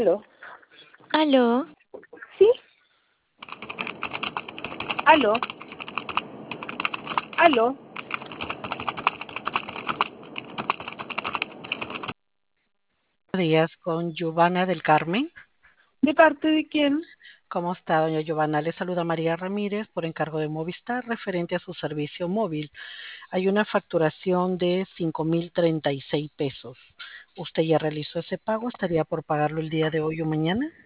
Aló. Aló, ¿Sí? Aló. Aló. Días con Giovanna del Carmen. ¿De parte de quién? ¿Cómo está, doña Giovanna? Le saluda María Ramírez por encargo de Movistar referente a su servicio móvil. Hay una facturación de 5.036 pesos. ¿Usted ya realizó ese pago? ¿Estaría por pagarlo el día de hoy o mañana?